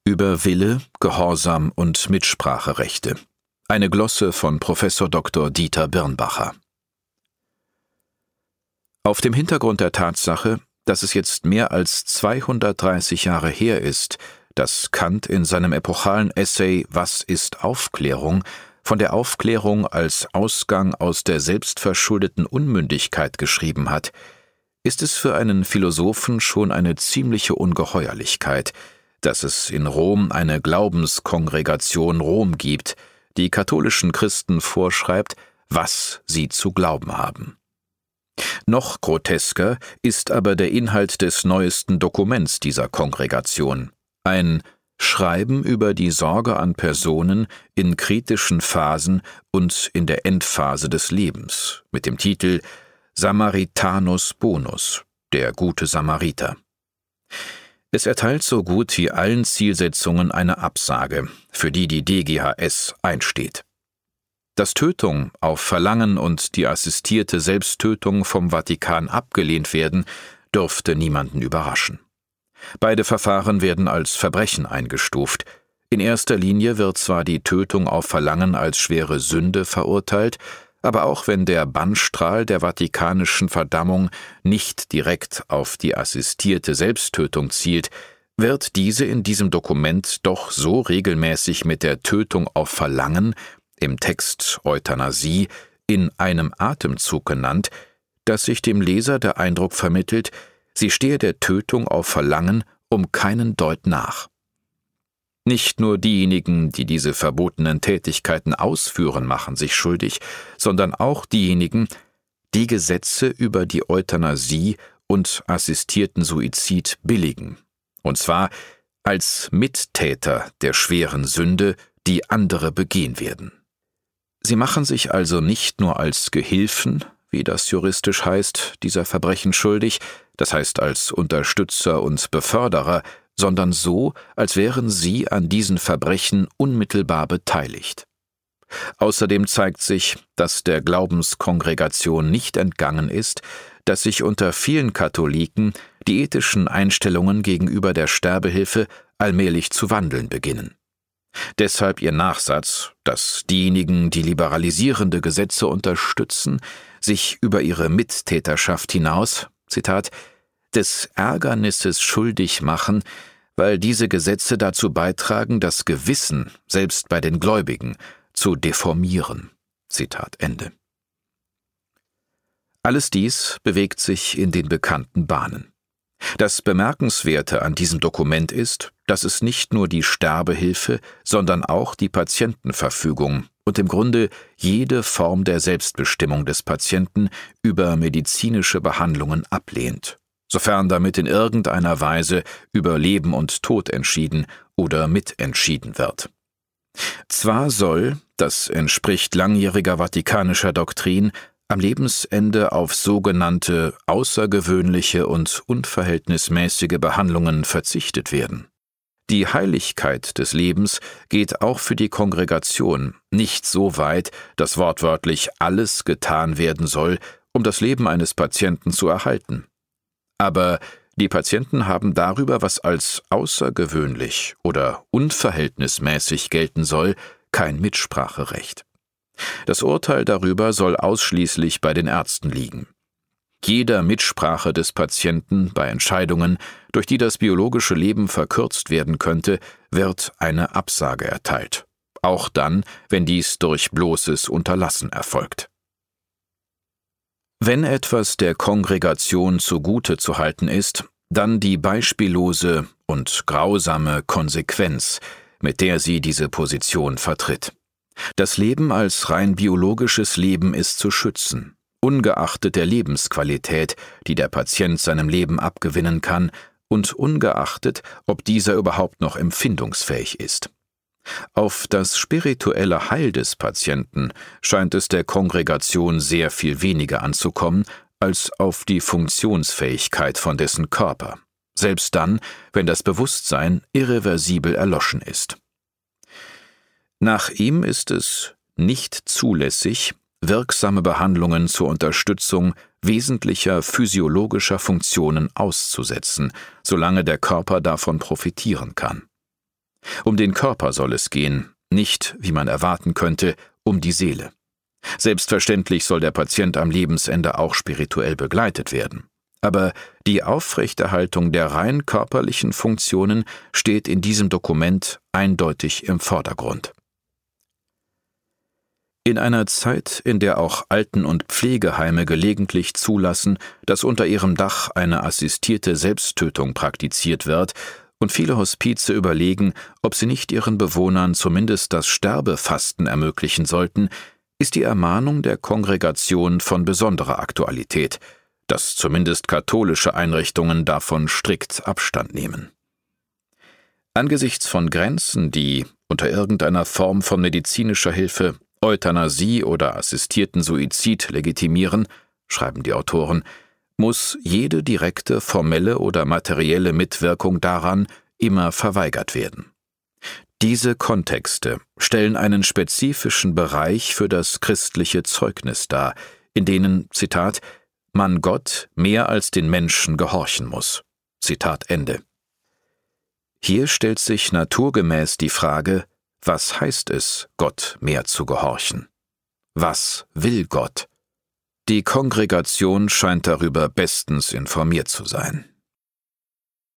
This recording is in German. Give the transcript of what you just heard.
Über Wille, Gehorsam und Mitspracherechte. Eine Glosse von Prof. Dr. Dieter Birnbacher. Auf dem Hintergrund der Tatsache, dass es jetzt mehr als 230 Jahre her ist, dass Kant in seinem epochalen Essay »Was ist Aufklärung« von der Aufklärung als Ausgang aus der selbstverschuldeten Unmündigkeit geschrieben hat, ist es für einen Philosophen schon eine ziemliche Ungeheuerlichkeit, dass es in Rom eine Glaubenskongregation Rom gibt, die katholischen Christen vorschreibt, was sie zu glauben haben. Noch grotesker ist aber der Inhalt des neuesten Dokuments dieser Kongregation, ein Schreiben über die Sorge an Personen in kritischen Phasen und in der Endphase des Lebens, mit dem Titel Samaritanus Bonus, der gute Samariter. Es erteilt so gut wie allen Zielsetzungen eine Absage, für die die DGHS einsteht. Dass Tötung auf Verlangen und die assistierte Selbsttötung vom Vatikan abgelehnt werden, dürfte niemanden überraschen. Beide Verfahren werden als Verbrechen eingestuft. In erster Linie wird zwar die Tötung auf Verlangen als schwere Sünde verurteilt, aber auch wenn der Bannstrahl der vatikanischen Verdammung nicht direkt auf die assistierte Selbsttötung zielt, wird diese in diesem Dokument doch so regelmäßig mit der Tötung auf Verlangen, im Text Euthanasie, in einem Atemzug genannt, dass sich dem Leser der Eindruck vermittelt, sie stehe der Tötung auf Verlangen um keinen Deut nach. Nicht nur diejenigen, die diese verbotenen Tätigkeiten ausführen, machen sich schuldig, sondern auch diejenigen, die Gesetze über die Euthanasie und assistierten Suizid billigen, und zwar als Mittäter der schweren Sünde, die andere begehen werden. Sie machen sich also nicht nur als Gehilfen, wie das juristisch heißt, dieser Verbrechen schuldig, das heißt als Unterstützer und Beförderer, sondern so, als wären sie an diesen Verbrechen unmittelbar beteiligt. Außerdem zeigt sich, dass der Glaubenskongregation nicht entgangen ist, dass sich unter vielen Katholiken die ethischen Einstellungen gegenüber der Sterbehilfe allmählich zu wandeln beginnen. Deshalb ihr Nachsatz, dass diejenigen, die liberalisierende Gesetze unterstützen, sich über ihre Mittäterschaft hinaus, Zitat, des Ärgernisses schuldig machen, weil diese Gesetze dazu beitragen, das Gewissen, selbst bei den Gläubigen, zu deformieren. Zitat Ende. Alles dies bewegt sich in den bekannten Bahnen. Das Bemerkenswerte an diesem Dokument ist, dass es nicht nur die Sterbehilfe, sondern auch die Patientenverfügung und im Grunde jede Form der Selbstbestimmung des Patienten über medizinische Behandlungen ablehnt, sofern damit in irgendeiner Weise über Leben und Tod entschieden oder mitentschieden wird. Zwar soll, das entspricht langjähriger vatikanischer Doktrin, am Lebensende auf sogenannte außergewöhnliche und unverhältnismäßige Behandlungen verzichtet werden. Die Heiligkeit des Lebens geht auch für die Kongregation nicht so weit, dass wortwörtlich alles getan werden soll, um das Leben eines Patienten zu erhalten. Aber die Patienten haben darüber, was als außergewöhnlich oder unverhältnismäßig gelten soll, kein Mitspracherecht. Das Urteil darüber soll ausschließlich bei den Ärzten liegen. Jeder Mitsprache des Patienten bei Entscheidungen, durch die das biologische Leben verkürzt werden könnte, wird eine Absage erteilt, auch dann, wenn dies durch bloßes Unterlassen erfolgt. Wenn etwas der Kongregation zugute zu halten ist, dann die beispiellose und grausame Konsequenz, mit der sie diese Position vertritt. Das Leben als rein biologisches Leben ist zu schützen, ungeachtet der Lebensqualität, die der Patient seinem Leben abgewinnen kann und ungeachtet, ob dieser überhaupt noch empfindungsfähig ist. Auf das spirituelle Heil des Patienten scheint es der Kongregation sehr viel weniger anzukommen, als auf die Funktionsfähigkeit von dessen Körper, selbst dann, wenn das Bewusstsein irreversibel erloschen ist. Nach ihm ist es nicht zulässig, wirksame Behandlungen zur Unterstützung wesentlicher physiologischer Funktionen auszusetzen, solange der Körper davon profitieren kann. Um den Körper soll es gehen, nicht, wie man erwarten könnte, um die Seele. Selbstverständlich soll der Patient am Lebensende auch spirituell begleitet werden. Aber die Aufrechterhaltung der rein körperlichen Funktionen steht in diesem Dokument eindeutig im Vordergrund. In einer Zeit, in der auch Alten- und Pflegeheime gelegentlich zulassen, dass unter ihrem Dach eine assistierte Selbsttötung praktiziert wird, und viele Hospize überlegen, ob sie nicht ihren Bewohnern zumindest das Sterbefasten ermöglichen sollten, ist die Ermahnung der Kongregation von besonderer Aktualität, dass zumindest katholische Einrichtungen davon strikt Abstand nehmen. Angesichts von Grenzen, die unter irgendeiner Form von medizinischer Hilfe Euthanasie oder assistierten Suizid legitimieren, schreiben die Autoren, muss jede direkte formelle oder materielle Mitwirkung daran immer verweigert werden. Diese Kontexte stellen einen spezifischen Bereich für das christliche Zeugnis dar, in denen, Zitat, man Gott mehr als den Menschen gehorchen muss. Zitat Ende. Hier stellt sich naturgemäß die Frage, was heißt es, Gott mehr zu gehorchen? Was will Gott? Die Kongregation scheint darüber bestens informiert zu sein.